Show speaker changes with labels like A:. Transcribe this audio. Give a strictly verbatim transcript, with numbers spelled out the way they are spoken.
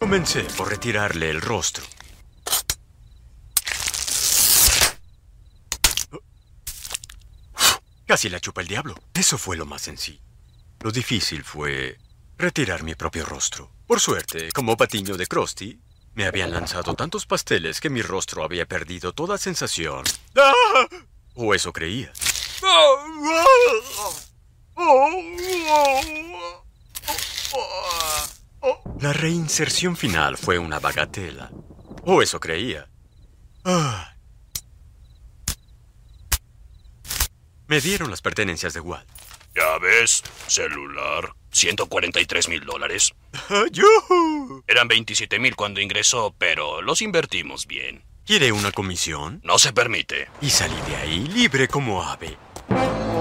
A: Comencé por retirarle el rostro. Casi la chupa el diablo. Eso fue lo más sencillo. Lo difícil fue retirar mi propio rostro. Por suerte, como patiño de Krusty, me habían lanzado tantos pasteles que mi rostro había perdido toda sensación. ¡Ah! O eso creía. La reinserción final fue una bagatela. O eso creía. Ah. Me dieron las pertenencias de Walt.
B: Ya ves, celular, ciento cuarenta y tres mil dólares.
A: ¡Yuhu!
B: Eran veintisiete mil cuando ingresó, pero los invertimos bien.
A: ¿Quiere una comisión?
B: No se permite.
A: Y salí de ahí libre como ave.